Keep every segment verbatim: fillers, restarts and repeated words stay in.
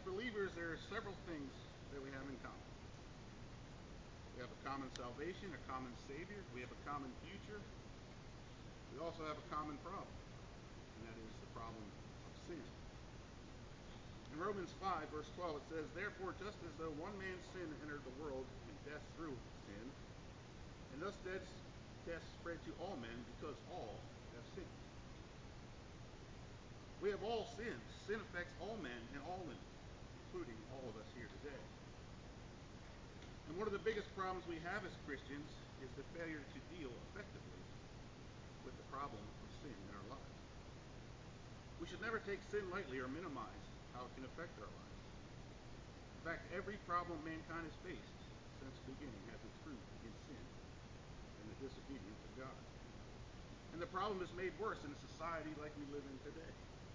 believers, there are several things that we have in common. We have a common salvation, a common Savior. We have a common future. We also have a common problem, and that is the problem of sin. In Romans five, verse twelve, it says, "Therefore, just as though one man's sin entered the world, and death through sin, and thus death, death spread to all men because all have sinned." We have all sinned. Sin affects all men and all women, including all of us here today. And one of the biggest problems we have as Christians is the failure to deal effectively with the problem of sin in our lives. We should never take sin lightly or minimize how it can affect our lives. In fact, every problem mankind has faced since the beginning has its root in sin and the disobedience of God. And the problem is made worse in a society like we live in today,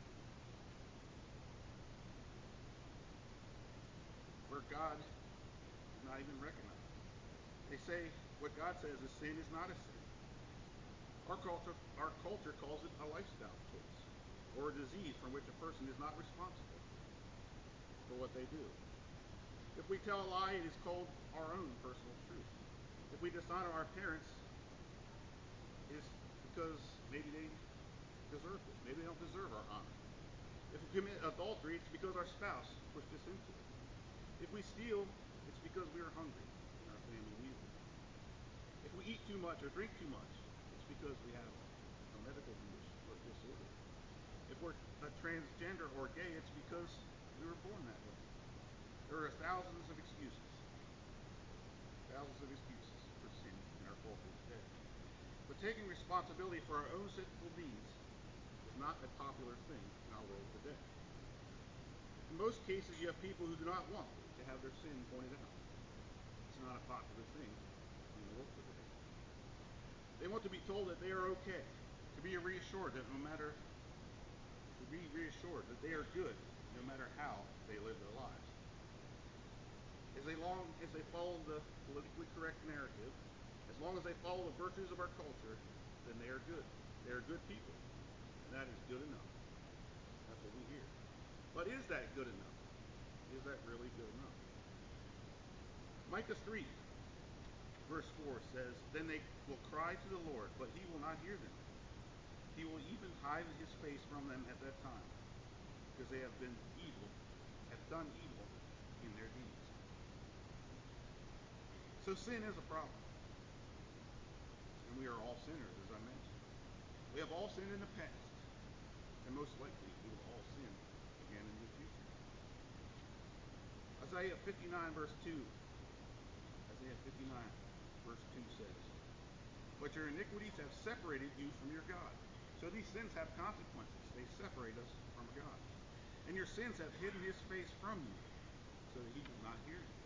where God is not even recognized. They say what God says is sin is not a sin. Our culture, our culture calls it a lifestyle choice, or a disease from which a person is not responsible for what they do. If we tell a lie, it is called our own personal truth. If we dishonor our parents, it's because maybe they deserve this. Maybe they don't deserve our honor. If we commit adultery, it's because our spouse pushed us into it. If we steal, it's because we are hungry and our family needs it. If we eat too much or drink too much, it's because we have a medical condition or disorder. If we're a transgender or gay, it's because we were born that way. There are thousands of excuses. Thousands of excuses for sin in our culture today. But taking responsibility for our own sinful deeds is not a popular thing in our world today. In most cases, you have people who do not want to have their sin pointed out. It's not a popular thing in the world today. They want to be told that they are okay, to be reassured that no matter, to be reassured that they are good no matter how they live their lives. As they long as they follow the politically correct narrative, as long as they follow the virtues of our culture, then they are good. They are good people, and that is good enough. That's what we hear. But is that good enough? Is that really good enough? Micah three, verse four says, "Then they will cry to the Lord, but he will not hear them. He will even hide his face from them at that time, because they have been evil, have done evil in their deeds." So sin is a problem. And we are all sinners, as I mentioned. We have all sinned in the past, and most likely we will all sin again in the future. Isaiah fifty-nine, verse two. Isaiah fifty-nine, verse two says, "But your iniquities have separated you from your God." So these sins have consequences. They separate us from God. "And your sins have hidden his face from you, so that he will not hear you."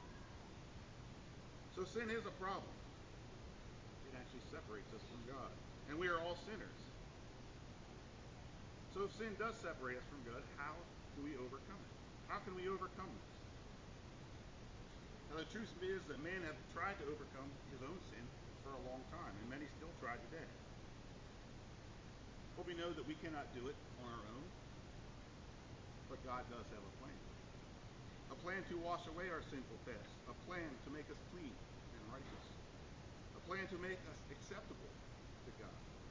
So sin is a problem. It actually separates us from God. And we are all sinners. So if sin does separate us from God, how do we overcome it? How can we overcome this? Now the truth is that man has tried to overcome his own sin for a long time, and many still try today. But we know that we cannot do it on our own, but God does have a plan. A plan to wash away our sinful past, a plan to make us clean and righteous, a plan to make us acceptable to God.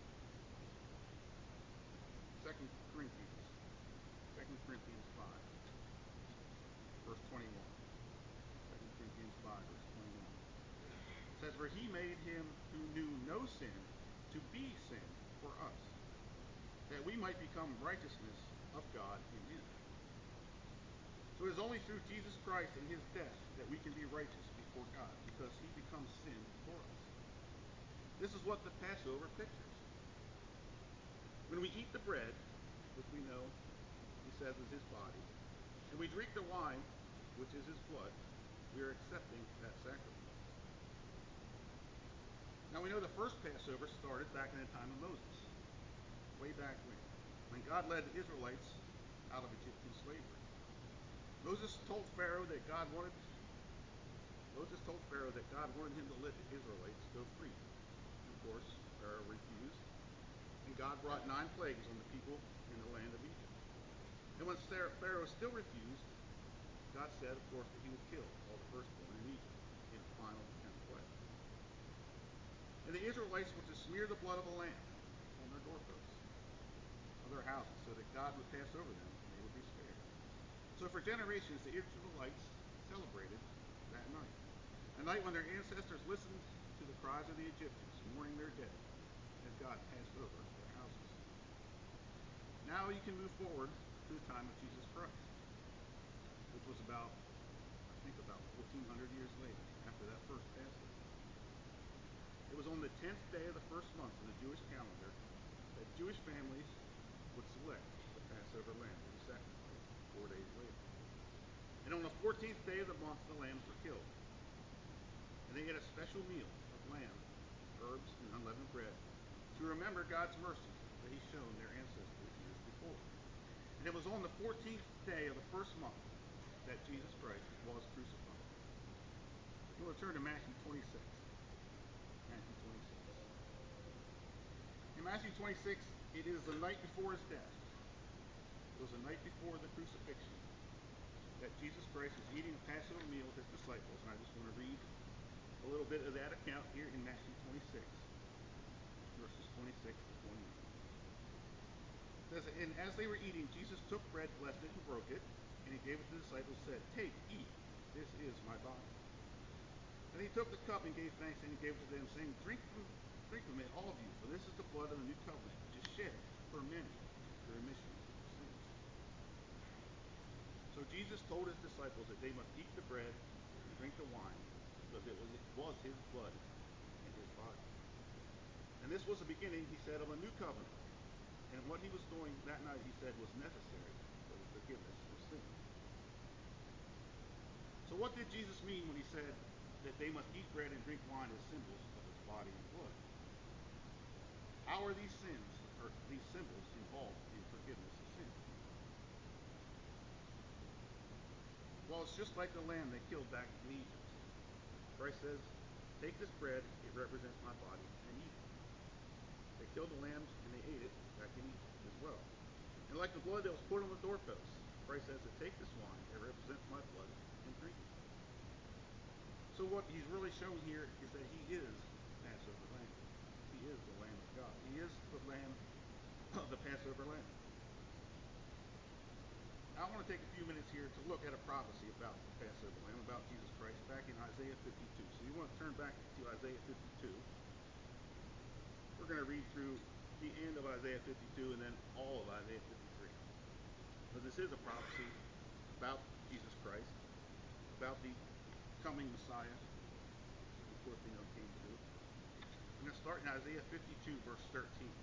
Second Corinthians, Second Corinthians five, verse twenty-one. Second Corinthians five, verse twenty-one. It says, "For he made him who knew no sin to be sin for us, that we might become righteousness of God in him." So it is only through Jesus Christ and his death that we can be righteous before God, because he becomes sin for us. This is what the Passover pictures. When we eat the bread, which we know he says is his body, and we drink the wine, which is his blood, we are accepting that sacrifice. Now we know the first Passover started back in the time of Moses, way back when, when God led the Israelites out of Egyptian slavery. Moses told Pharaoh that God wanted Moses told Pharaoh that God wanted him to let the Israelites go free. Of course, Pharaoh refused, and God brought nine plagues on the people in the land of Egypt. And when Pharaoh still refused, God said, of course, that he would kill all the firstborn in Egypt in a final tenth plague. And the Israelites were to smear the blood of a lamb on their doorposts of their houses so that God would pass over them and they would be spared. So for generations, the Israelites celebrated that night. A night when their ancestors listened to the cries of the Egyptians, mourning their dead, as God passed over their houses. Now you can move forward to the time of Jesus Christ, which was about, I think about fourteen hundred years later, after that first Passover. It was on the tenth day of the first month in the Jewish calendar that Jewish families would select the Passover lamb to be sacrificed four days later. And on the fourteenth day of the month, the lambs were killed. And they ate a special meal of lamb, herbs, and unleavened bread to remember God's mercy that he's shown their ancestors years before. And it was on the fourteenth day of the first month that Jesus Christ was crucified. You want to turn to Matthew twenty-six. Matthew twenty-six. In Matthew twenty-six, it is the night before his death. It was the night before the crucifixion that Jesus Christ was eating a Passover meal with his disciples. And I just want to read a little bit of that account here in Matthew twenty-six, verses twenty-six to twenty-eight. It says, and as they were eating, Jesus took bread, blessed it, and broke it, and he gave it to the disciples, said, take, eat, this is my body. And he took the cup and gave thanks, and he gave it to them, saying, drink from, drink from it, all of you, for this is the blood of the new covenant, which is shed for many for remission of sins. So Jesus told his disciples that they must eat the bread and drink the wine, because it was, it was his blood and his body. And this was the beginning, he said, of a new covenant. And what he was doing that night, he said, was necessary for the forgiveness of sin. So what did Jesus mean when he said that they must eat bread and drink wine as symbols of his body and blood? How are these sins, or these symbols, involved in forgiveness of sin? Well, it's just like the lamb they killed back in Egypt. Christ says, take this bread, it represents my body, and eat it. They killed the lambs and they ate it back in Egypt as well. And like the blood that was put on the doorposts, Christ says to take this wine, it represents my blood, and drink it. So what he's really showing here is that he is Passover lamb. He is the Lamb of God. He is the lamb of the Passover lamb. Now I want to take a few minutes here to look at a prophecy about the Passover lamb, about Jesus Christ, back in Isaiah fifty-two. So you want to turn back to Isaiah fifty-two. We're going to read through the end of Isaiah fifty-two and then all of Isaiah fifty-three. But this is a prophecy about Jesus Christ, about the coming Messiah, who of course we know came true. I'm going to start in Isaiah fifty-two, verse thirteen.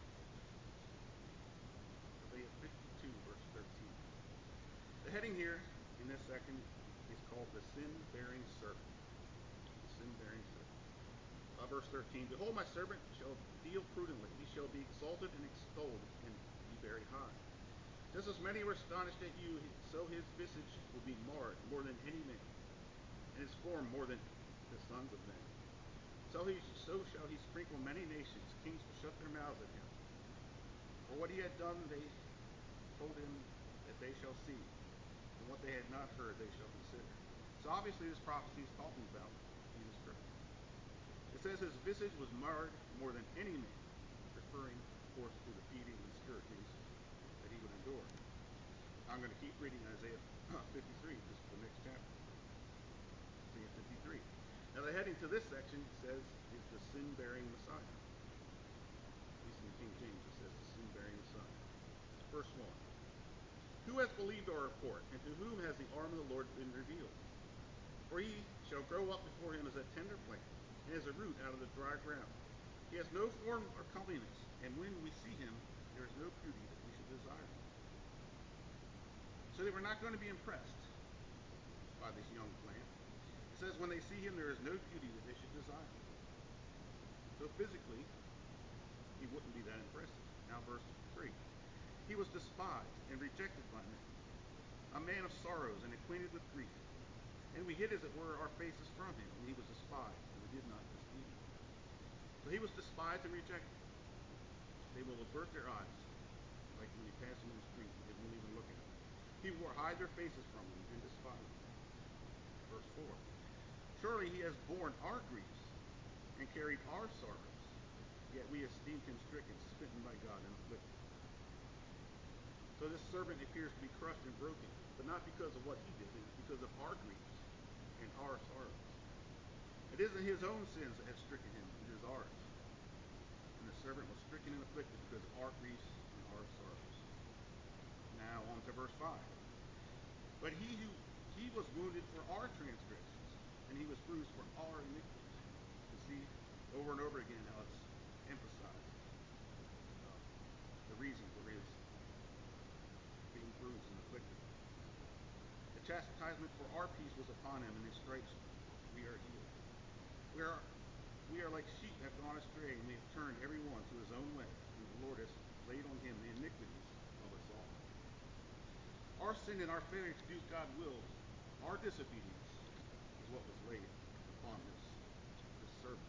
Isaiah fifty-two, verse thirteen. The heading here in this section is called the sin-bearing servant. The sin-bearing servant. Uh, verse thirteen, behold, my servant shall deal prudently. He shall be exalted and extolled and be very high. Just as many were astonished at you, so his visage will be marred more than any man, and his form more than the sons of men. So he, so shall he sprinkle many nations. Kings will shut their mouths at him. For what he had done, they told him that they shall see, and what they had not heard, they shall consider. So obviously this prophecy is talking about Jesus Christ. It says his visage was marred more than any man, referring, of course, to the beatings and scourgings that he would endure. I'm going to keep reading Isaiah fifty-three. This is the next chapter. Isaiah fifty-three. Now the heading to this section says is the sin-bearing Messiah. At least in the King James it says the sin-bearing Messiah. Verse one. Who has believed our report, and to whom has the arm of the Lord been revealed? For he shall grow up before him as a tender plant, and as a root out of the dry ground. He has no form or comeliness, and when we see him, there is no beauty that we should desire him. So they were not going to be impressed by this young plant. It says when they see him, there is no beauty that they should desire him. So physically, he wouldn't be that impressive. Now verse three. He was despised and rejected by men, a man of sorrows and acquainted with grief. And we hid, as it were, our faces from him, and he was despised, and we did not esteem him. So he was despised and rejected. They will avert their eyes, like when you pass him in the street, they won't even look at him. He will hide their faces from him and despise him. Surely he has borne our griefs and carried our sorrows, yet we esteemed him stricken, smitten by God, and afflicted. So this servant appears to be crushed and broken, but not because of what he did, it is because of our griefs and our sorrows. It isn't his own sins that have stricken him, it is ours. And the servant was stricken and afflicted because of our griefs and our sorrows. Now on to verse five. But he who he was wounded for our transgressions, and he was bruised for our iniquities. You see over and over again how it's emphasized uh, the reason for his being bruised and afflicted. The chastisement for our peace was upon him, and his stripes we are healed. We are we are like sheep that have gone astray, and we have turned every one to his own way, and the Lord has laid on him the iniquities of us all. Our sin and our failure to do God's will, our disobedience, is what was laid upon this, this servant.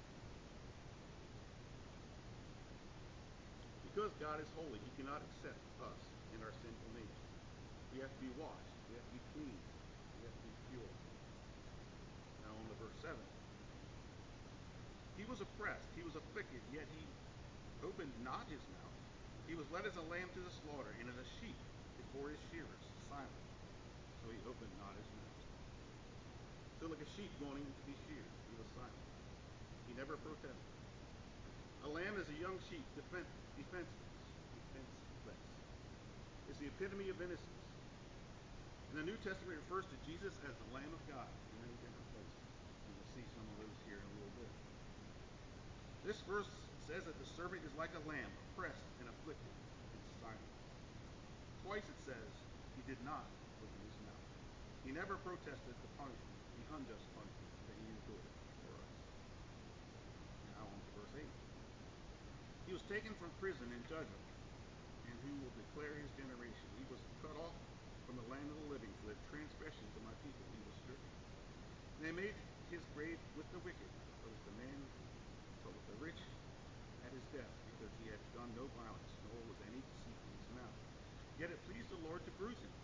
Because God is holy, he cannot accept us in our sinful nature. We have to be washed. We have to be clean. We have to be pure. Now on to verse seven. He was oppressed, he was afflicted, yet he opened not his mouth. He was led as a lamb to the slaughter, and as a sheep before his shearers, silent. So he opened not his mouth. So like a sheep going to be sheared, he was silent. He never protested. A lamb is a young sheep, defense, defenseless, defenseless. It's the epitome of innocence. And the New Testament refers to Jesus as the Lamb of God in many different places. And we'll see some of those here in a little bit. This verse says that the servant is like a lamb, oppressed and afflicted and silent. Twice it says he did not open his mouth. He never protested the punishment, the unjust punishment that he endured for us. Now on to verse eight. He was taken from prison and judgment, and who will declare his generation? He was cut off from the land of the living, for the transgressions of my people he was stricken. And they made his grave with the wicked, but with the man, but with the rich at his death, because he had done no violence, nor was any deceit in his mouth. Yet it pleased the Lord to bruise him.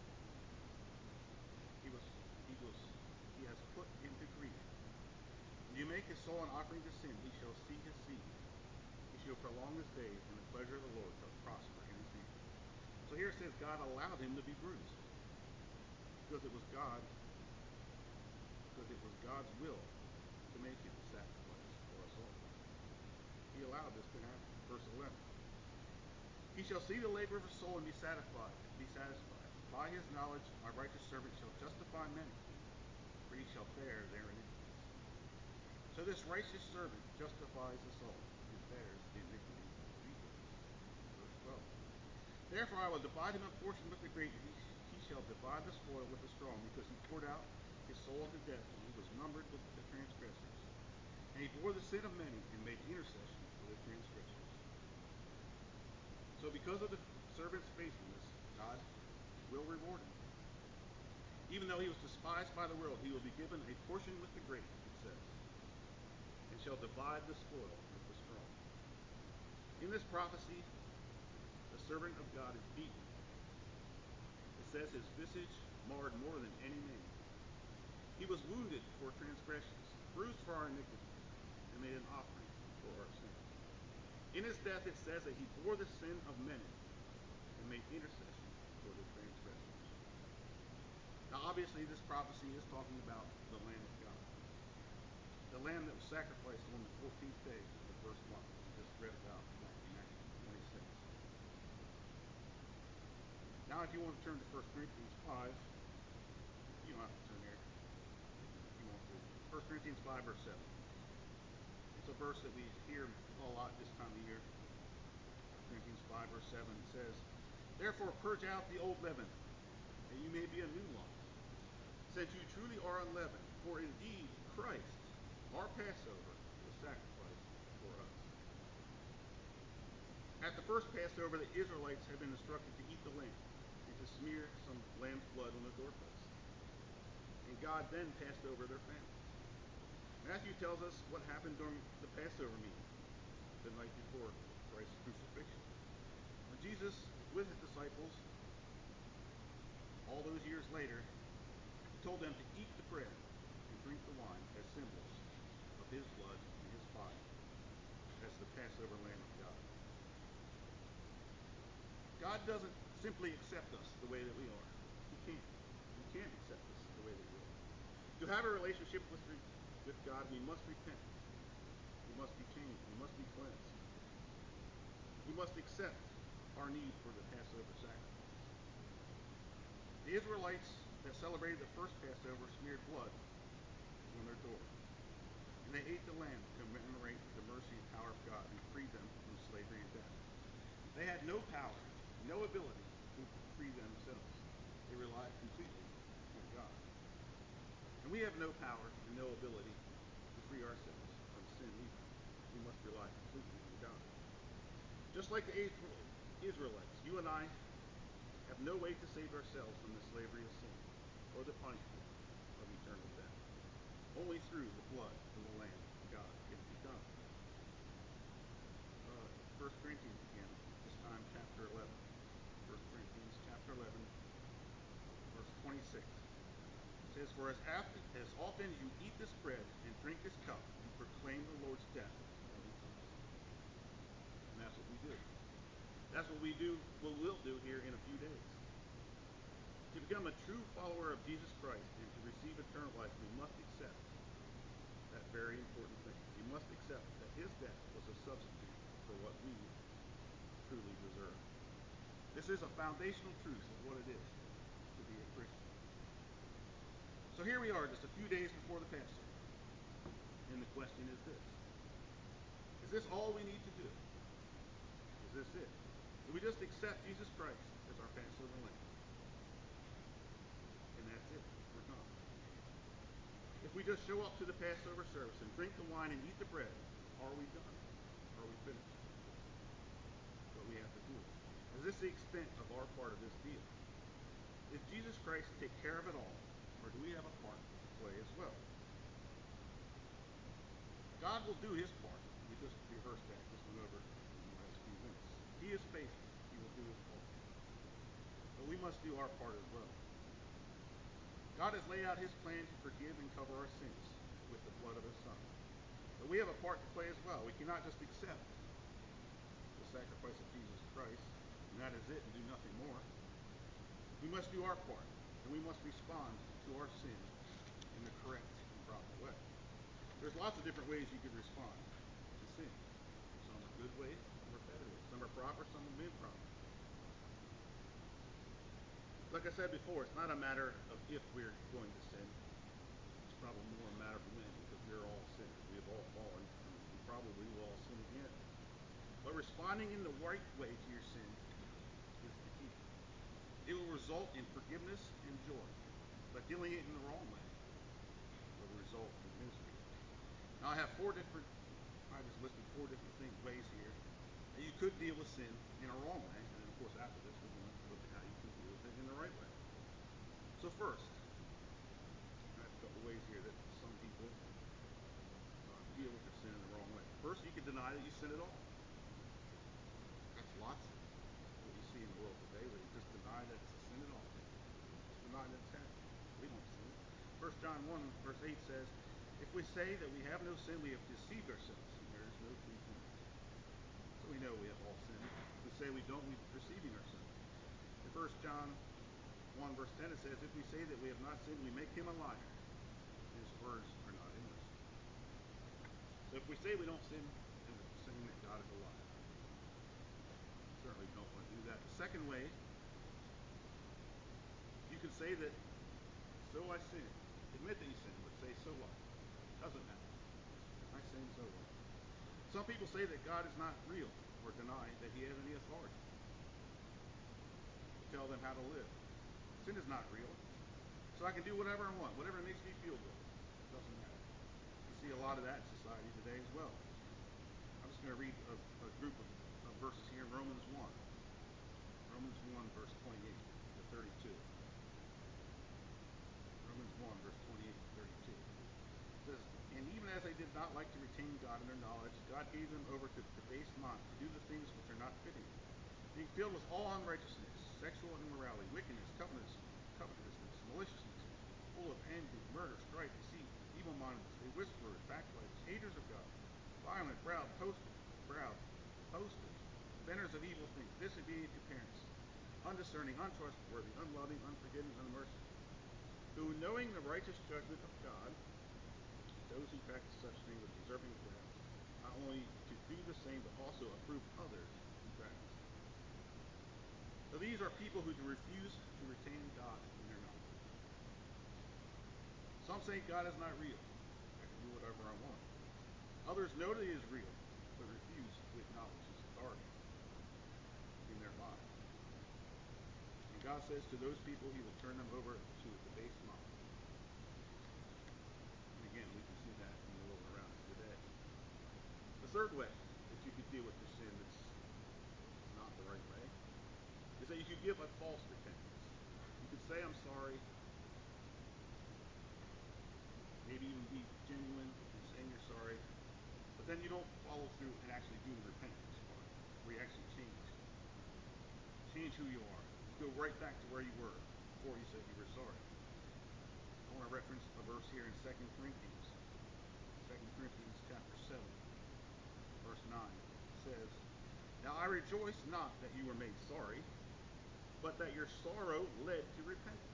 He was, he was, he has put him to grief. When you make his soul an offering to sin, he shall see his seed. He shall prolong his days, and the pleasure of the Lord shall prosper in his hand. So here it says God allowed him to be bruised, because it was God, because it was God's will to make him a sacrifice for us all. He allowed this to happen. Verse eleven. He shall see the labor of his soul and be satisfied. Be satisfied. By his knowledge, my righteous servant shall justify many, for he shall bear their iniquities. So this righteous servant justifies us all and bears the iniquities of each of us. Verse twelve. Therefore I will divide him a portion with the great. He, he shall divide the spoil with the strong, because he poured out his soul unto death, and he was numbered with the transgressors. And he bore the sin of many, and made intercession for the transgressors. So because of the servant's faithfulness, God will reward him. Even though he was despised by the world, he will be given a portion with the great, it says, and shall divide the spoil with the strong. In this prophecy, the servant of God is beaten. It says his visage marred more than any man. He was wounded for transgressions, bruised for our iniquities, and made an offering for our sins. In his death it says that he bore the sin of many and made intercession for the transgressors. Now obviously this prophecy is talking about the Lamb of God. The Lamb that was sacrificed on the fourteenth day of verse one. We just read about Matthew twenty-six. Now if you want to turn to First Corinthians five, you don't have to turn there if you want to. First Corinthians five verse seven. It's a verse that we hear a lot this time of year. First Corinthians five verse seven says, therefore purge out the old leaven, that you may be a new lump, since you truly are unleavened. For indeed Christ, our Passover, was sacrificed for us. At the first Passover, the Israelites had been instructed to eat the lamb and to smear some lamb's blood on the doorpost. And God then passed over their families. Matthew tells us what happened during the Passover meal, the night before Christ's crucifixion. When Jesus, with his disciples, all those years later, he told them to eat the bread and drink the wine as symbols of his blood and his body, as the Passover Lamb of God. God doesn't simply accept us the way that we are. He can't. He can't accept us the way that we are. To have a relationship with, with God, we must repent. We must be changed. We must be cleansed. We must accept our need for the Passover sacrifice. The Israelites that celebrated the first Passover smeared blood on their door. And they ate the lamb to commemorate the mercy and power of God who freed them from slavery and death. They had no power, no ability to free themselves. They relied completely on God. And we have no power and no ability to free ourselves from sin either. We must rely completely on God. Just like the Israelites, you and I have no way to save ourselves from the slavery of sin or the punishment of eternal death. Only through the blood of the Lamb of God can it be done. Uh, First Corinthians again, this time chapter eleven. First Corinthians chapter eleven, verse twenty-six. It says, "For as often, as often as you eat this bread and drink this cup, you proclaim the Lord's death until he comes." And that's what we do. That's what we do, what we'll do here in a few days. To become a true follower of Jesus Christ and to receive eternal life, we must accept that very important thing. We must accept that his death was a substitute for what we truly deserve. This is a foundational truth of what it is to be a Christian. So here we are, just a few days before the Passover. And the question is this: is this all we need to do? Is this it? Do we just accept Jesus Christ as our Passover lamb? And that's it. We're done. If we just show up to the Passover service and drink the wine and eat the bread, are we done? Are we finished? But we have to do it. Is this the extent of our part of this deal? Did Jesus Christ take care of it all, or do we have a part to play as well? God will do his part. We just rehearsed that, just went over in the last few minutes. He is faithful. He will do his part. But we must do our part as well. God has laid out his plan to forgive and cover our sins with the blood of his Son. But we have a part to play as well. We cannot just accept the sacrifice of Jesus Christ, and that is it, and do nothing more. We must do our part, and we must respond to our sin in the correct and proper way. There's lots of different ways you can respond to sin. Some are good ways, some are bad ways. Some are proper, some are improper. Like I said before, it's not a matter of if we're going to sin. It's probably more a matter of when, because we're all sinners. We have all fallen, and we probably will all sin again. But responding in the right way to your sin is the key. It will result in forgiveness and joy. But dealing it in the wrong way will result in misery. Now I have four different, I just listed four different things, ways here that you could deal with sin in a wrong way. And then of course after this we're going to look at how you can deal with it in the right way. So first, I have a couple ways here that some people uh, deal with their sin in the wrong way. First, you can deny that you sin at all. That's lots of what you see in the world today, where you just deny that it's a sin at all. Just deny that it's happening. We don't sin. First John one verse eight says, "If we say that we have no sin, we have deceived ourselves, and there is no truth in us." So we know we have all sinned. If we say we don't, we're deceiving ourselves. In First John one verse ten it says, "If we say that we have not sinned, we make him a liar, and his words are not in us." So if we say we don't sin, then we're saying that God is a liar. Certainly don't want to do that. The second way, you can say that, "So I sin." Admit that you sin, but say, "So what? Doesn't matter. I sin, so what?" Some people say that God is not real, or deny that he has any authority to tell them how to live. Sin is not real. So I can do whatever I want, whatever makes me feel good. It doesn't matter. You see a lot of that in society today as well. I'm just going to read a, a group of, of verses here in Romans one. Romans one, verse twenty-eight to thirty-two. Romans one, verse twenty-eight to thirty-two. It says, "And even as they did not like to retain God in their knowledge, God gave them over to the base mind to do the things which are not fitting, being filled with all unrighteousness, sexual immorality, wickedness, covetousness, covetousness, maliciousness, full of envy, murder, strife, deceit, anonymous, a whisperer, backbiters, haters of God, violent, proud, boasters, proud, boasters, inventors of evil things, disobedient to parents, undiscerning, untrustworthy, unloving, unforgiving, unmerciful, who, knowing the righteous judgment of God, those who practice such things are deserving of death, not only to do the same, but also approve others who practice. So these are people who refuse to retain God in their knowledge. Some say God is not real. I can do whatever I want. Others know that He is real, but refuse to acknowledge His authority in their lives. And God says to those people, He will turn them over to a debased mind. And again, we can see that in the world around us today. The third way that you could deal with your sin that's not the right way is that you could give a false repentance. You could say, I'm sorry. Maybe even be genuine in saying you're sorry. But then you don't follow through and actually do the repentance part, where you actually change. Change who you are. You go right back to where you were before you said you were sorry. I want to reference a verse here in Second Corinthians. Second Corinthians chapter seven, verse nine says, Now I rejoice not that you were made sorry, but that your sorrow led to repentance.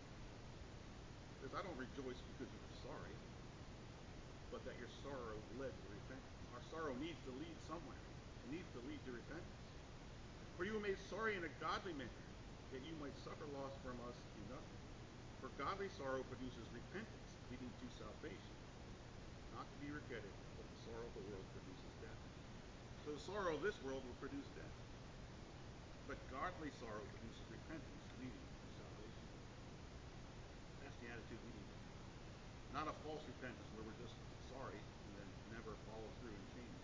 Because I don't rejoice because you were sorry, but that your sorrow led to repentance. Our sorrow needs to lead somewhere. It needs to lead to repentance. For you were made sorry in a godly manner, that you might suffer loss from us in nothing. For godly sorrow produces repentance, leading to salvation, not to be regretted, but the sorrow of the world produces death. So the sorrow of this world will produce death. But godly sorrow produces repentance, leading to salvation. That's the attitude we need. Not a false repentance where we're just sorry and then never follow through and change.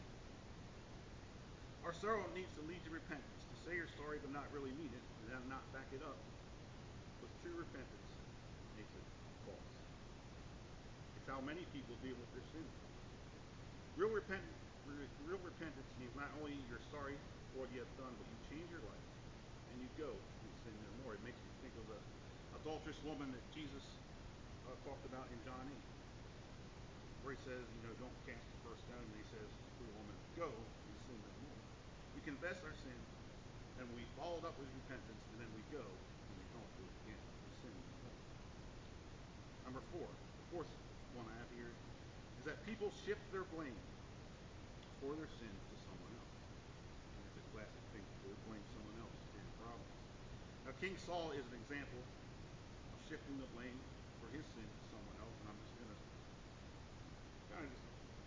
Our sorrow needs to lead to repentance. To say you're sorry but not really mean it, and then not back it up with true repentance makes it false. It's how many people deal with their sin. Real repentance, real repentance means not only you're sorry for what you have done, but you change your life and you go and sin no more. It makes me think of the adulterous woman that Jesus uh, talked about in John eight, where He says, you know, don't cast the first stone, and He says to the woman, go and sin no more. We confess our sin, and we follow it up with repentance, and then we go and we don't do it again. We sin no more. Number four, the fourth one I have here is that people shift their blame for their sins to someone else. And it's a classic thing to do, blame someone else for your problems. Now, King Saul is an example of shifting the blame for his sin to someone else, and I'm just going to kind of just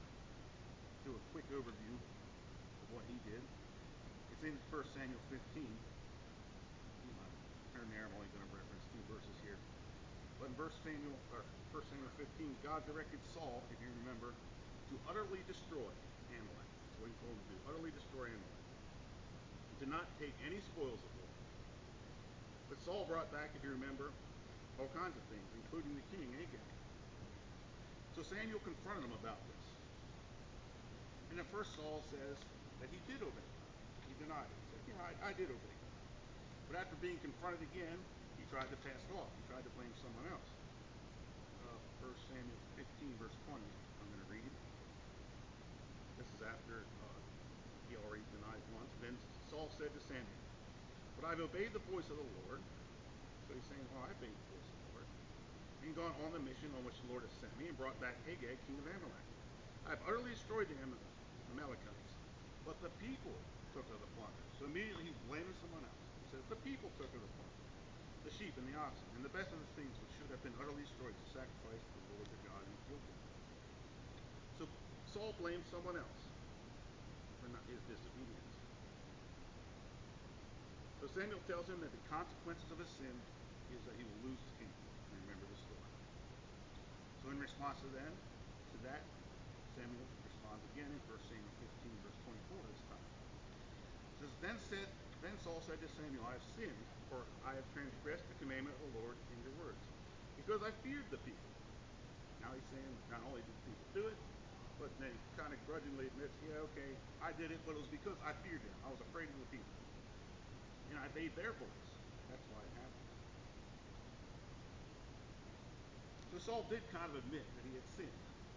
do a quick overview of what he did. It's in First Samuel fifteen. You might turn there. I'm only going to reference two verses here. But in First Samuel, or First Samuel fifteen, God directed Saul, if you remember, to utterly destroy Amalek. That's what He told him to do. Utterly destroy Amalek. And to not take any spoils of war. But Saul brought back, if you remember, all kinds of things, including the king, Agag. So Samuel confronted him about this. And at first Saul says that he did obey God. He denied it. He said, yeah, I, I did obey God. But after being confronted again, he tried to pass it off. He tried to blame someone else. Uh, First Samuel fifteen, verse twenty, I'm going to read. This is after uh, he already denied once. Then Saul said to Samuel, but I've obeyed the voice of the Lord. So he's saying, well, I obeyed the voice of the Lord. And gone on the mission on which the Lord has sent me, and brought back Agag, king of Amalek. I've utterly destroyed the Amalekites, but the people took of the plunder. So immediately he's blaming someone else. He says, the people took of the plunder, the sheep and the oxen, and the best of the things which should have been utterly destroyed to sacrifice to the Lord their God in Gilgal. So Saul blames someone else for not his disobedience. So Samuel tells him that the consequences of his sin is that he will lose his kingdom. You remember the story. So in response to then, to that, Samuel responds again in First Samuel fifteen, verse twenty-four this time. It says, Then said, then Saul said to Samuel, I have sinned, for I have transgressed the commandment of the Lord in your words, because I feared the people. Now he's saying not only did the people do it, but then he kind of grudgingly admits, yeah, okay, I did it, but it was because I feared them. I was afraid of the people. And I obeyed their voice. That's why it happened. So Saul did kind of admit that he had sinned.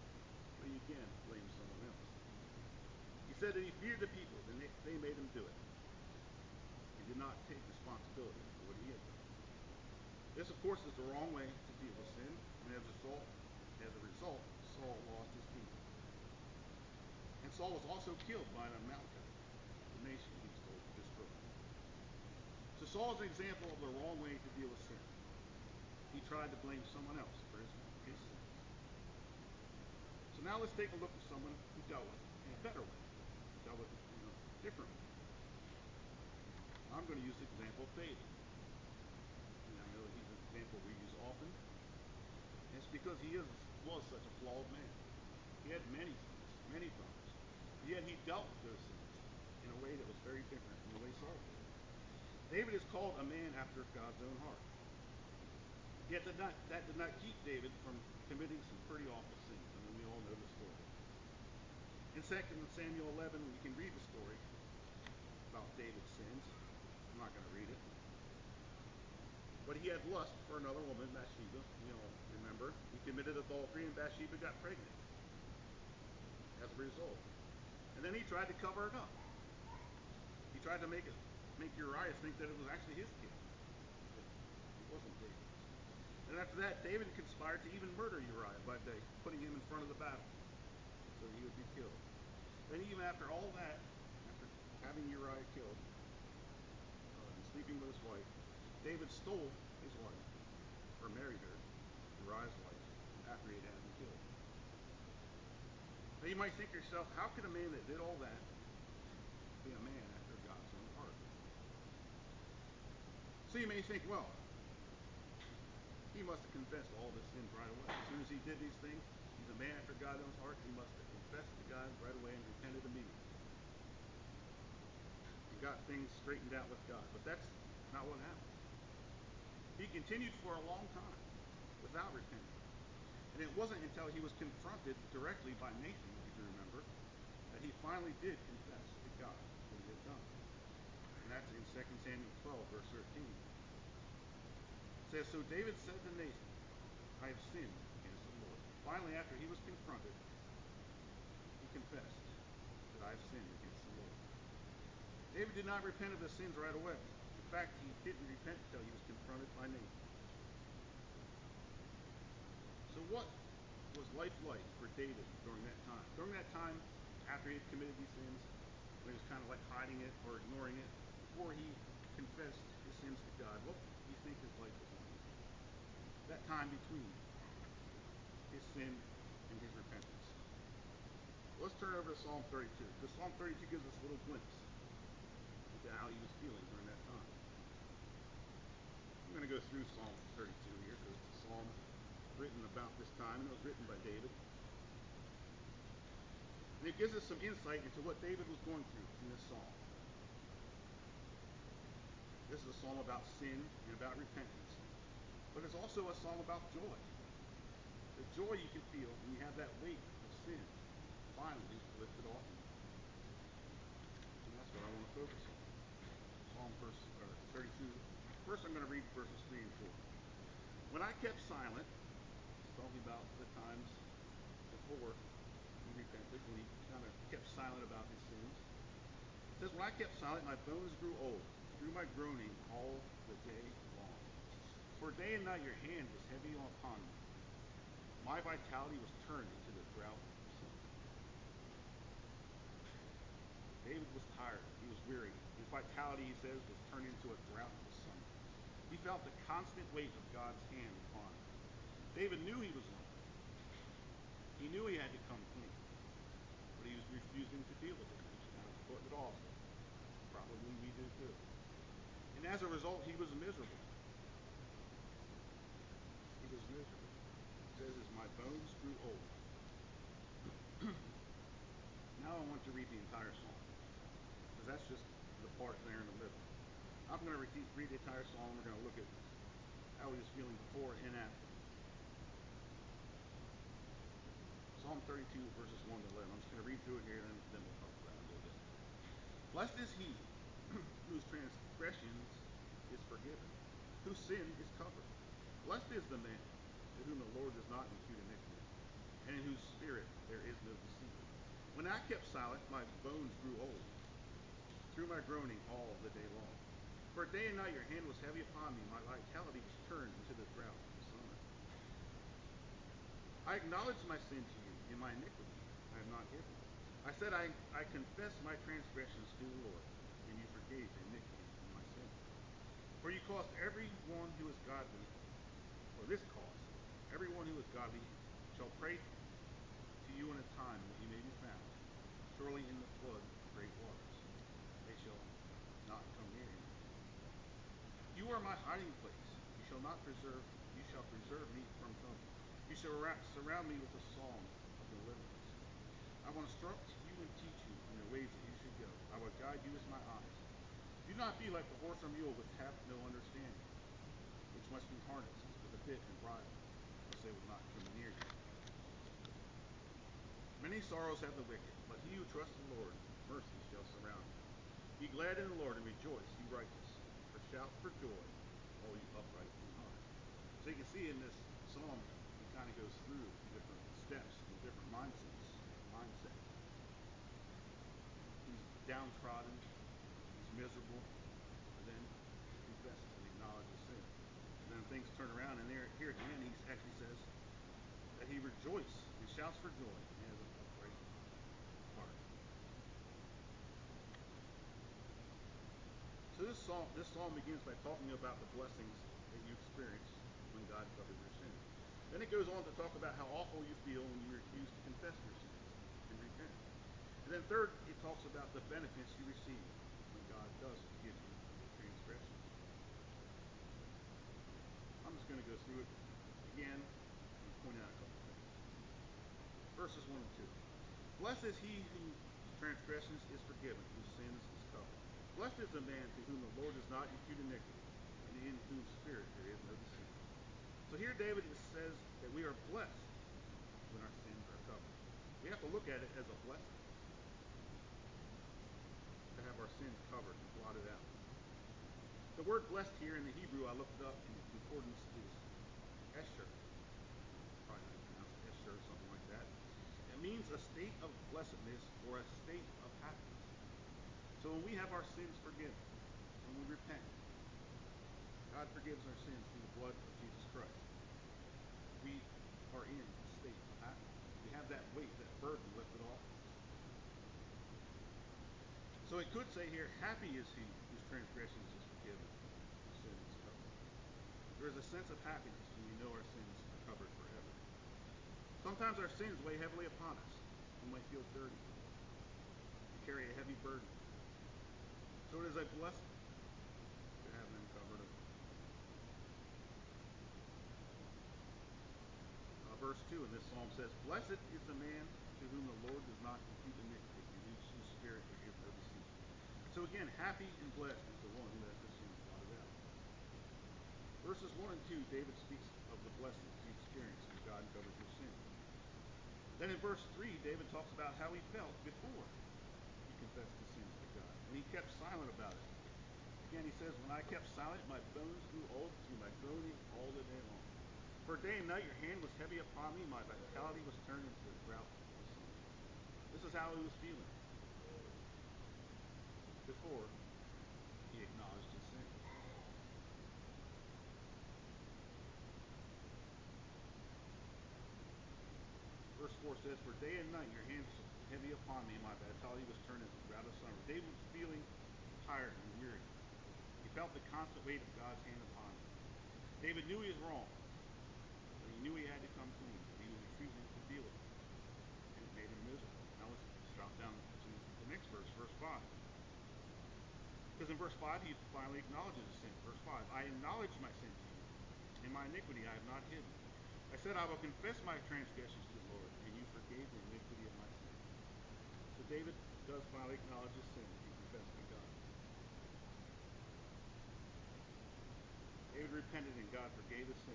but you can blame someone else. He said that he feared the people, and they, they made him do it. He did not take responsibility for what he had done. This, of course, is the wrong way to deal with sin, and as a result, as a result, Saul lost his kingdom. And Saul was also killed by an Amalekite, the nation he was told to destroy. So Saul is an example of the wrong way to deal with sin. He tried to blame someone else for his, his sins. So now let's take a look at someone who dealt with it in a better way, dealt with it in a different way. I'm going to use the example of David. And I know he's an example we use often. And it's because he is, was such a flawed man. He had many sins, many problems. Yet he dealt with those sins in a way that was very different from the way Saul did. David is called a man after God's own heart. Yet that, not, that did not keep David from committing some pretty awful sins. I mean, we all know the story. In Second Samuel eleven, we can read the story about David's sins. I'm not going to read it. But he had lust for another woman, Bathsheba. We all remember. He committed adultery, and Bathsheba got pregnant as a result. And then he tried to cover it up. He tried to make it, make Uriah think that it was actually his kid. It wasn't David's. And after that, David conspired to even murder Uriah by day, putting him in front of the battle so he would be killed. Then even after all that, after having Uriah killed uh, and sleeping with his wife, David stole his wife, or married her, Uriah's wife, after he had had him killed. Now you might think to yourself, how could a man that did all that be a man after God's own heart? So you may think, well, he must have confessed all of his sins right away. As soon as he did these things, he's a man after God's own heart. He must have confessed to God right away and repented immediately. He got things straightened out with God. But that's not what happened. He continued for a long time without repenting. And it wasn't until he was confronted directly by Nathan, if you remember, that he finally did confess to God what he had done. And that's in Second Samuel twelve, verse thirteen. It says, so David said to Nathan, I have sinned against the Lord. Finally, after he was confronted, he confessed that I have sinned against the Lord. David did not repent of his sins right away. In fact, he didn't repent until he was confronted by Nathan. So what was life like for David during that time? During that time, after he had committed these sins, when he was kind of like hiding it or ignoring it, before he confessed his sins to God, what do you think his life was like? That time between his sin and his repentance. Let's turn over to Psalm thirty-two, because Psalm thirty-two gives us a little glimpse into how he was feeling during that time. I'm going to go through Psalm thirty-two here, because it's a psalm written about this time, and it was written by David. And it gives us some insight into what David was going through in this psalm. This is a psalm about sin and about repentance. But it's also a psalm about joy. The joy you can feel when you have that weight of sin finally lifted off you. And that's what I want to focus on. Psalm verse, or thirty-two. First I'm going to read verses three and four. When I kept silent, it's talking about the times before he repented, when he kind of kept silent about his sins. It says, when I kept silent, my bones grew old through my groaning all the day long. For day and night your hand was heavy upon me. My vitality was turned into the drought of the summer. David was tired. He was weary. His vitality, he says, was turned into a drought of the summer. He felt the constant weight of God's hand upon him. David knew he was wrong. He knew he had to come clean. But he was refusing to deal with it. He was kind of putting it off. Probably we do too. And as a result, he was miserable. He was miserable. It says, as my bones grew old. Now I want to read the entire psalm, because that's just the part there in the middle. I'm going to read, read the entire psalm. We're going to look at how he was feeling before and after. Psalm thirty-two, verses one to eleven. I'm just going to read through it here, and then, then we'll talk about it a little bit. Blessed is he whose transgressions is forgiven, whose sin is covered. Blessed is the man to whom the Lord does not impute iniquity, and in whose spirit there is no deceit. When I kept silent, my bones grew old, through my groaning all the day long. For day and night your hand was heavy upon me, my vitality was turned into the drought of the summer. I acknowledged my sin to you, in my iniquity I have not hidden. I said, I, I confess my transgressions to the Lord, and you forgave the iniquity of my sin. For you caused every one who is godly, or this cause, everyone who is godly shall pray to you in a time that you may be found. Surely in the flood of great waters they shall not come near you. You are my hiding place. You shall not preserve, you shall preserve me from trouble. You shall surround me with a song of deliverance. I will instruct you and teach you in the ways that you should go. I will guide you with my eyes. Do not be like the horse or mule which have no understanding, which must be harnessed with a bit and bridle, else they will not come near you. Many sorrows have the wicked, but he who trusts the Lord, mercy shall surround him. Be glad in the Lord and rejoice, you righteous, for shout for joy, all you upright in heart. So you can see in this psalm, it kind of goes through different steps and different mindsets. Mindset. He's downtrodden, he's miserable, and then he confesses and acknowledges sin. And then things turn around, and there, here at the end, he actually says that he rejoices and shouts for joy and has an upright heart. So this psalm, this psalm begins by talking about the blessings that you experience when God covers your sin. Then it goes on to talk about how awful you feel when you refuse to confess your sin and repent. And then third, it talks about the benefits you receive when God does forgive you your transgressions. I'm just going to go through it again and point out a couple things. Verses one and two. Blessed is he whose transgressions is forgiven, whose sins is covered. Blessed is the man to whom the Lord does not impute iniquity, and in whose spirit there is no deceit. So here David says that we are blessed when our sins are covered. We have to look at it as a blessing to have our sins covered and blotted out. The word blessed here in the Hebrew, I looked it up in the concordance, is esher. Probably how you pronounce it, esher, something like that. It means a state of blessedness or a state of happiness. So when we have our sins forgiven, when we repent, God forgives our sins through the blood of Jesus Christ. We are in a state of happiness. We have that weight, that burden lifted off. So it could say here, happy is he whose transgressions is forgiven, whose sin is covered. There is a sense of happiness when we know our sins are covered forever. Sometimes our sins weigh heavily upon us. We might feel dirty. We carry a heavy burden. So it is a blessing to have them covered up. Uh, verse two in this psalm says, blessed is the man to whom the Lord does not impute iniquity, and in whose spirit there is no deceit. So again, happy and blessed is the one who has their sins blotted out. Verses one and two, David speaks of the blessings he experienced when God covered your sin. Then in verse three, David talks about how he felt before he confessed his sins to God, and he kept silent about it. Again, he says, when I kept silent, my bones grew old through my groaning all the day long. For day and night your hand was heavy upon me, my vitality was turned into a drought of the summer. This is how he was feeling before he acknowledged his sin. Verse four says, for day and night your hands were heavy upon me, and my vitality was turned into a drought of summer. David was feeling tired and weary. He felt the constant weight of God's hand upon him. David knew he was wrong, but he knew he had to come clean, but he was refusing to deal with it, and it made him miserable. Now let's drop down to the next verse, verse five. Because in verse five, he finally acknowledges his sin. Verse five, I acknowledge my sin to you. In my iniquity I have not hidden. I said, I will confess my transgressions to the Lord, and you forgave the iniquity of my sin. So David does finally acknowledge his sin and confess to God. David repented and God forgave his sin.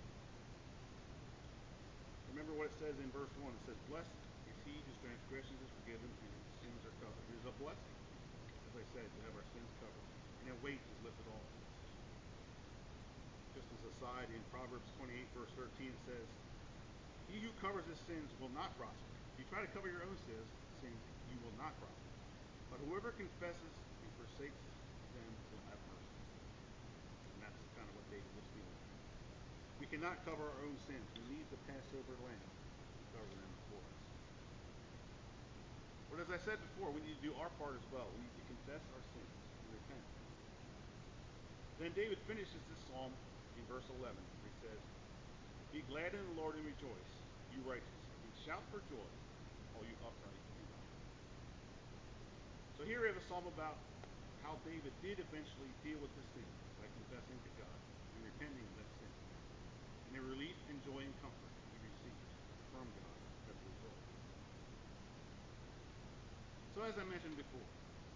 Remember what it says in verse one. It says, blessed is he whose transgressions is forgiven and his sins are covered. It is a blessing, as I said, to have our sins covered, and a weight is lifted off of us. Just as a side, in Proverbs twenty-eight, verse thirteen, it says, he who covers his sins will not prosper, If you try to cover your own sins, sins, you will not prosper. But whoever confesses and forsakes them will have mercy. And that's kind of what David was feeling. We cannot cover our own sins. We need the Passover lamb to cover them for us. But as I said before, we need to do our part as well. We need to confess our sins and repent. Then David finishes this psalm in verse eleven, where he says, "Be glad in the Lord and rejoice, you righteous, and shout for joy, all you upright in God." So here we have a psalm about how David did eventually deal with his sin by confessing to God and repenting of that sin, and the relief and joy and comfort he received from God as a result. So as I mentioned before,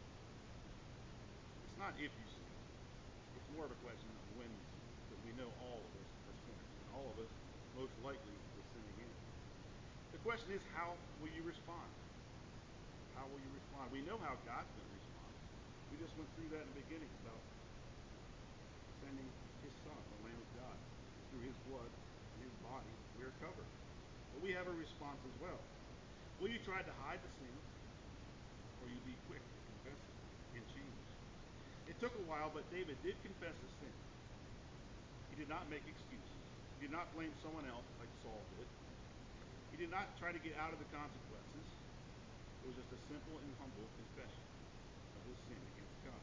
it's not if you sin. It's more of a question of when you sin, because we know all of us are sinners, and all of us most likely will sin again. The question is, how will you respond? How will you respond? We know how God's going to respond. We just went through that in the beginning about sending his son, the Lamb of God. Through his blood and his body, we are covered. But we have a response as well. Will you try to hide the sin, or will you be quick to confess it and change? It took a while, but David did confess his sin. He did not make excuses. He did not blame someone else like Saul did. He did not try to get out of the consequences. It was just a simple and humble confession of his sin against God.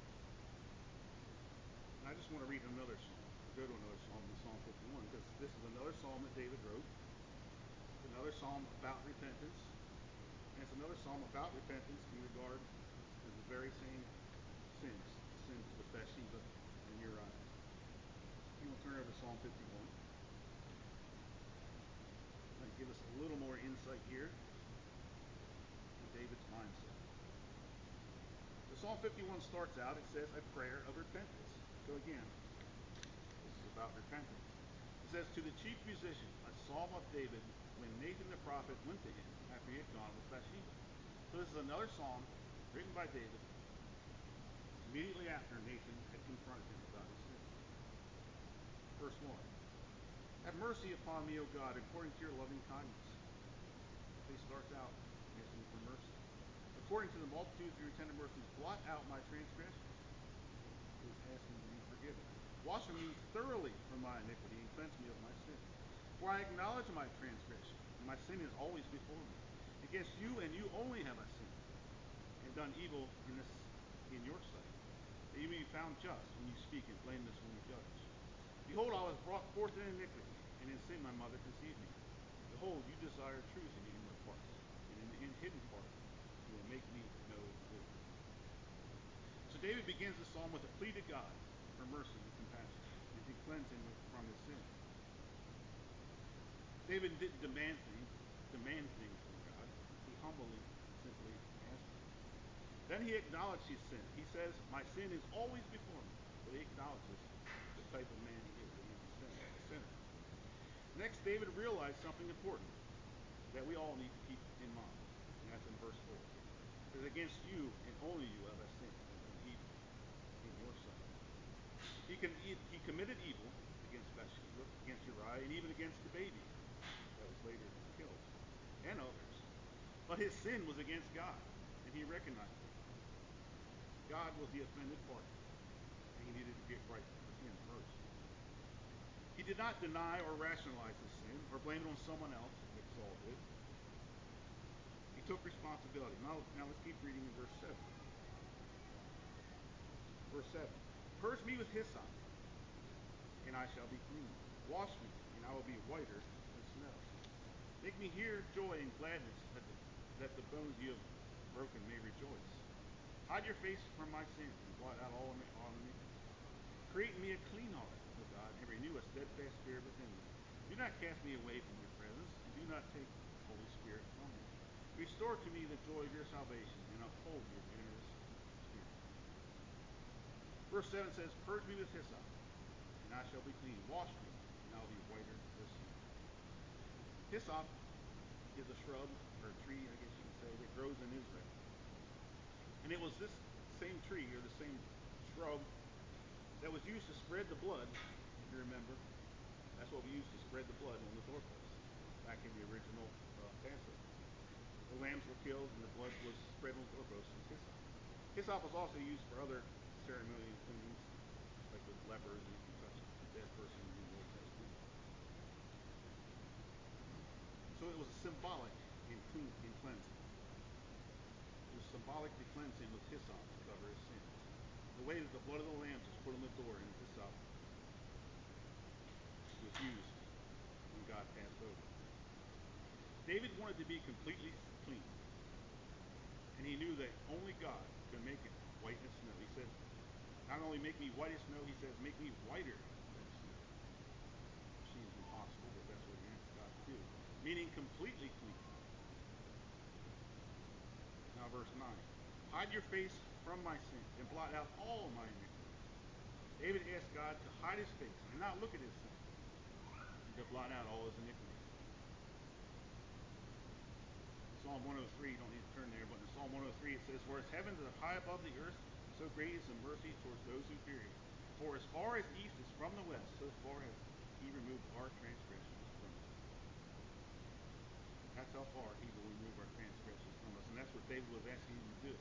And I just want to read another psalm, go to another psalm, in Psalm fifty-one, because this is another psalm that David wrote. It's another psalm about repentance. And it's another psalm about repentance in regard to the very same sins, the sins with Bathsheba and Uriah. You will turn over to Psalm fifty-one. I'll give us a little more insight here into David's mindset. The Psalm fifty-one starts out, it says, a prayer of repentance. So again, this is about repentance. It says, to the chief musician, a psalm of David, when Nathan the prophet went to him after he had gone with Bathsheba. So this is another psalm written by David immediately after Nathan had confronted him about his sin. Verse one. Have mercy upon me, O God, according to your loving kindness. He starts out asking for mercy. According to the multitude of your tender mercies, blot out my transgressions. He's asking to be forgiven. Wash me thoroughly from my iniquity and cleanse me of my sin. For I acknowledge my transgression, and my sin is always before me. Against you and you only have I sinned, and done evil in this in your sight, that you may be found just when you speak and blameless when you judge. Behold, I was brought forth in iniquity, and in sin my mother conceived me. Behold, you desire truth in the inward parts, and in the in hidden part you will make me know wisdom. So David begins the psalm with a plea to God for mercy and compassion, and to cleanse him from his sin. David didn't demand things, demand things from God. He humbly, simply asked him. Then he acknowledged his sin. He says, my sin is always before me. So he acknowledges the type of man he is, that he's a sinner. A sinner. Next, David realized something important that we all need to keep in mind. And that's in verse four. It says, against you and only you have I sinned, and done evil in your sight. He, can, he committed evil against Bathsheba, against Uriah, and even against the baby that was later killed, and others. But his sin was against God, and he recognized it. God was the offended party, and he needed to get right with him first. He did not deny or rationalize his sin, or blame it on someone else, like Saul did. He took responsibility. Now, now let's keep reading in verse seven. Verse seven. Purge me with hyssop, and I shall be clean. Wash me, and I will be whiter than snow. Make me hear joy and gladness, that the, that the bones you have broken may rejoice. Hide your face from my sins, and blot out all iniquity. Create in me a clean heart, O God, and renew a steadfast spirit within me. Do not cast me away from your presence, and do not take the Holy Spirit from me. Restore to me the joy of your salvation, and uphold your generous spirit. Verse seven says, purge me with hyssop, and I shall be clean. Wash me, and I will be whiter than snow. Hyssop is a shrub, or a tree, I guess you could say, that grows in Israel. And it was this same tree, or the same shrub, that was used to spread the blood, if you remember. That's what we used to spread the blood on the doorpost back in the original uh, Passover. lambs were killed and the blood was spread on the doorposts with hyssop. Hyssop was also used for other ceremonial cleanings, like with lepers and if you touch a dead person in the Old Testament. So it was symbolic in clean in cleansing. It was symbolic to cleanse him with hyssop to cover his sins. The way that the blood of the lambs was put on the door and hyssop was used when God passed over. David wanted to be completely clean. And he knew that only God could make it white as snow. He said, not only make me white as snow, he says, make me whiter than snow. Which seems impossible, but that's what he asked God to do. Meaning completely clean. Now verse nine. Hide your face from my sins and blot out all my iniquities. David asked God to hide his face and not look at his sins, and to blot out all his iniquities. Psalm one oh three, you don't need to turn there, but in Psalm one oh three it says, for as heavens are high above the earth, so great is the mercy towards those who fear him. For as far as east is from the west, so far has he removed our transgressions from us. That's how far he will remove our transgressions from us, and that's what David was asking him to do.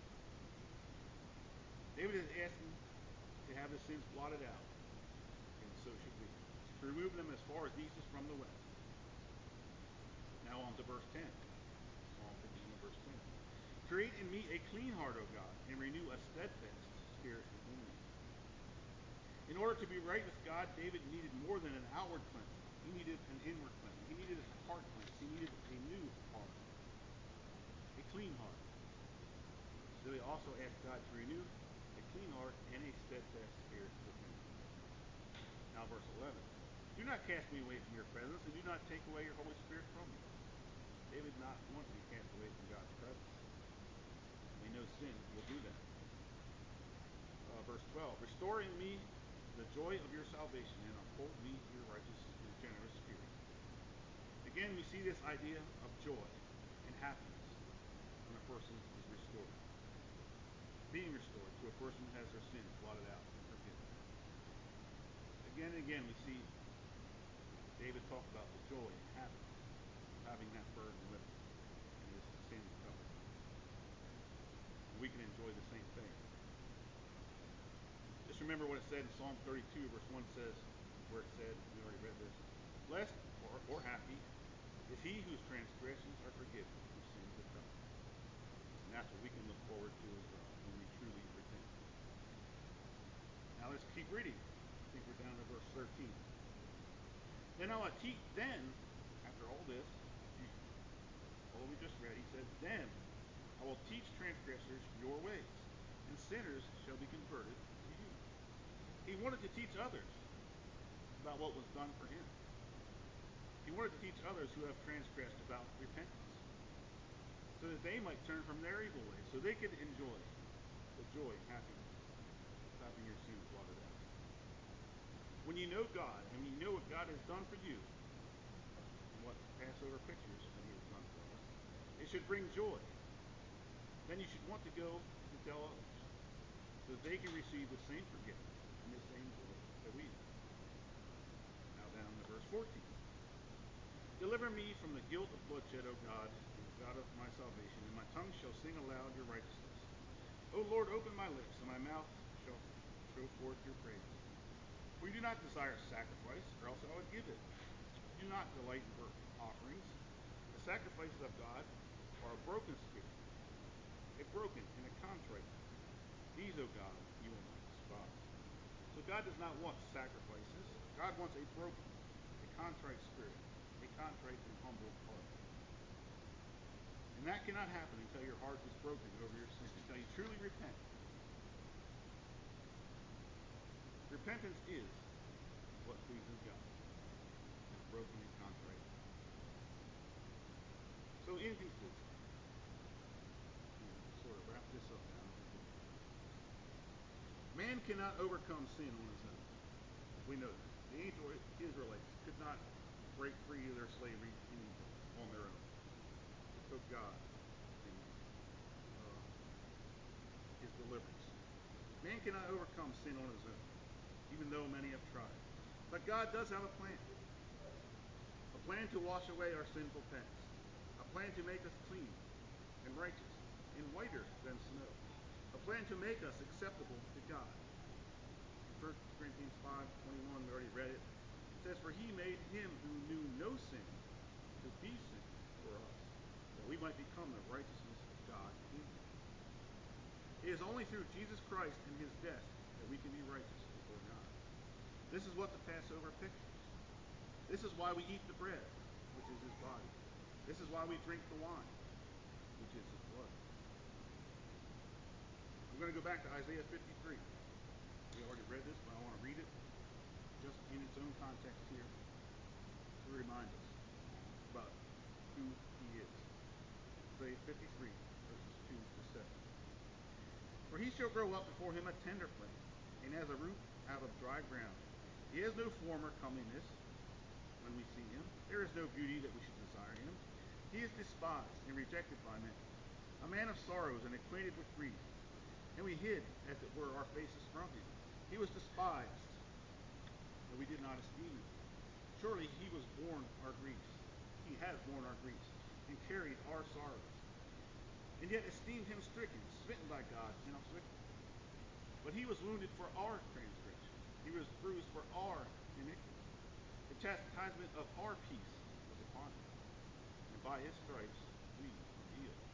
David is asking to have his sins blotted out, and so should we. To remove them as far as east is from the west. Now on to verse ten. Psalm fifty-one, verse ten. Create in me a clean heart, O God, and renew a steadfast spirit within me. In order to be right with God, David needed more than an outward cleansing. He needed an inward cleansing. He needed a heart cleansing. He needed a new heart, a clean heart. So he also asked God to renew a clean heart and a steadfast spirit within him. Now verse eleven. Do not cast me away from your presence, and do not take away your Holy Spirit from me. David did not want to be cast away from God's presence. We know sin will do that. Uh, verse twelve. Restore in me the joy of your salvation, and uphold me your righteous and generous spirit. Again, we see this idea of joy and happiness when a person is restored. Being restored to a person who has their sins blotted out and forgiven. Again and again, we see David talk about the joy and happiness of having that burden lifted and his sins covered. We can enjoy the same thing. Just remember what it said in Psalm thirty-two, verse one says, where it said, we already read this, blessed or, or happy is he whose transgressions are forgiven, whose sins are covered. And that's what we can look forward to as well when we truly repent. Now let's keep reading. I think we're down to verse thirteen. Then I will teach, then, after all this, all we just read, he says, then I will teach transgressors your ways, and sinners shall be converted to you. He wanted to teach others about what was done for him. He wanted to teach others who have transgressed about repentance, so that they might turn from their evil ways, so they could enjoy the joy and happiness of having your sins blotted out. When you know God, and when you know what God has done for you, and what Passover pictures what he has done for us, it should bring joy. Then you should want to go to tell others, so that they can receive the same forgiveness and the same joy that we have. Now down to verse fourteen. Deliver me from the guilt of bloodshed, O God, and God of my salvation, and my tongue shall sing aloud your righteousness. O Lord, open my lips, and my mouth shall show forth your praise. For you do not desire sacrifice, or else I would give it. You do not delight in burnt offerings. The sacrifices of God are a broken spirit, a broken and a contrite. These, O God, you will not despise. So God does not want sacrifices. God wants a broken, a contrite spirit, a contrite and humble heart. And that cannot happen until your heart is broken over your sin, until you truly repent. Repentance is what pleases God. A broken and contrite heart. So in conclusion, we'll sort of wrap this up now. Man cannot overcome sin on his own. We know that. The ancient Israelites could not break free of their slavery in Egypt on their own. It took God and uh, his deliverance. Man cannot overcome sin on his own, even though many have tried. But God does have a plan. A plan to wash away our sinful past. A plan to make us clean and righteous, and whiter than snow. A plan to make us acceptable to God. In First Corinthians five twenty-one, we already read it. It says, "For he made him who knew no sin to be sin for us, that we might become the righteousness of God in him." It is only through Jesus Christ and his death that we can be righteous before God. This is what the Passover pictures. This is why we eat the bread, which is his body. This is why we drink the wine, which is his blood. I'm going to go back to Isaiah fifty-three. We already read this, but I want to read it just in its own context here to remind us about who he is. Isaiah fifty-three, verses two to seven. "For he shall grow up before him a tender plant, and as a root out of dry ground. He has no form or comeliness when we see him. There is no beauty that we should desire him. He is despised and rejected by men, a man of sorrows and acquainted with grief. And we hid, as it were, our faces from him. He was despised, but we did not esteem him. Surely he was borne our griefs. He has borne our griefs, and carried our sorrows. And yet esteemed him stricken, smitten by God, and afflicted. But he was wounded for our transgression. He was bruised for our iniquity. The chastisement of our peace was upon him, and by his stripes we are healed.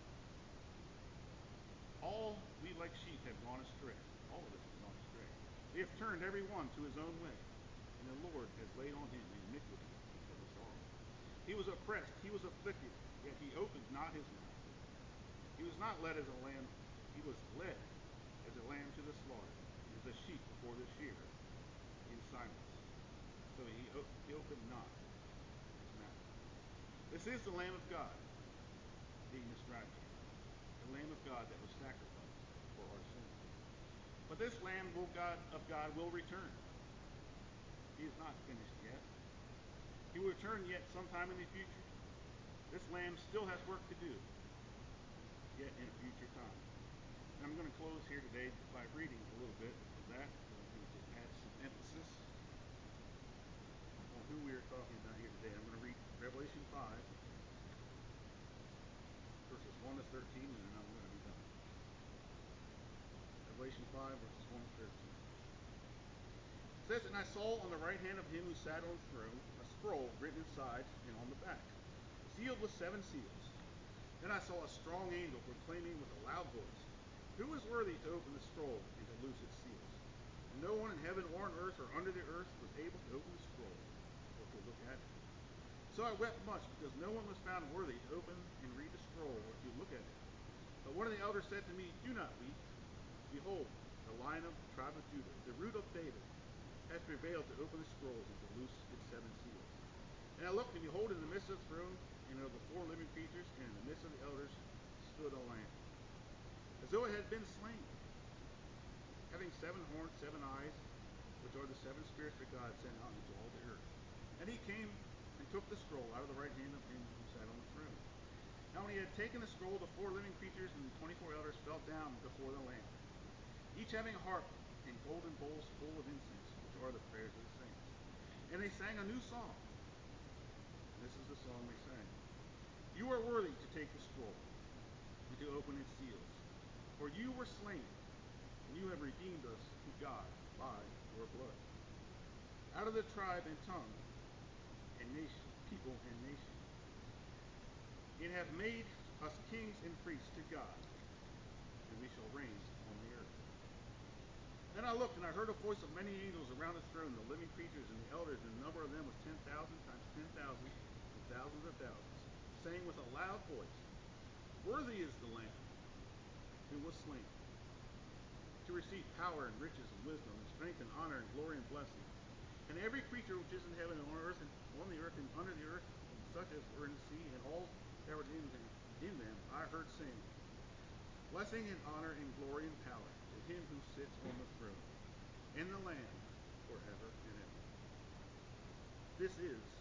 All we like sheep have gone astray. All of us have gone astray. We have turned every one to his own way, and the Lord has laid on him the iniquity of us all. He was oppressed, he was afflicted, yet he opened not his mouth. He was not led as a lamb, he was led as a lamb to the slaughter, as a sheep before the shearer, in silence. So he, he opened not his mouth." This is the Lamb of God, being the strategy. The Lamb of God that was sacrificed for our sins. But this Lamb will God, of God will return. He is not finished yet. He will return yet sometime in the future. This Lamb still has work to do, yet in a future time. And I'm going to close here today by reading a little bit of that, because I'm going to just add some emphasis on who we are talking about here today. I'm going to read Revelation five, verses one to thirteen, and then I'm going to be done. Revelation five, verses one to thirteen. It says, "And I saw on the right hand of him who sat on the throne a scroll written inside and on the back, sealed with seven seals. Then I saw a strong angel proclaiming with a loud voice, 'Who is worthy to open the scroll and to loose its seals?' And no one in heaven or on earth or under the earth was able to open the scroll or to look at it. So I wept much, because no one was found worthy to open and read the scroll or to look at it. But one of the elders said to me, 'Do not weep. Behold, the Lion of the tribe of Judah, the root of David, has prevailed to open the scrolls and to loose its seven seals.' And I looked, and behold, in the midst of the throne, and of the four living creatures, and in the midst of the elders, stood a lamb, as though it had been slain, having seven horns, seven eyes, which are the seven spirits that God sent out into all the earth. And he came and took the scroll out of the right hand of him who sat on the throne. Now when he had taken the scroll, the four living creatures and the twenty-four elders fell down before the Lamb, each having a harp and golden bowls full of incense, which are the prayers of the saints. And they sang a new song. This is the song they sang. 'You are worthy to take the scroll and to open its seals. For you were slain, and you have redeemed us to God by your blood, out of the tribe and tongue and nation, people and nation, and have made us kings and priests to God, and we shall reign on the earth.' Then I looked, and I heard a voice of many angels around the throne, the living creatures and the elders, and the number of them was ten thousand times ten thousand, and thousands of thousands, saying with a loud voice, 'Worthy is the Lamb who was slain, to receive power and riches and wisdom and strength and honor and glory and blessing.' And every creature which is in heaven and on earth and on the earth and under the earth, and such as were in the sea, and all that were in them, in them, I heard saying, 'Blessing and honor and glory and power to him who sits on the throne, and the Lamb forever and ever.' This is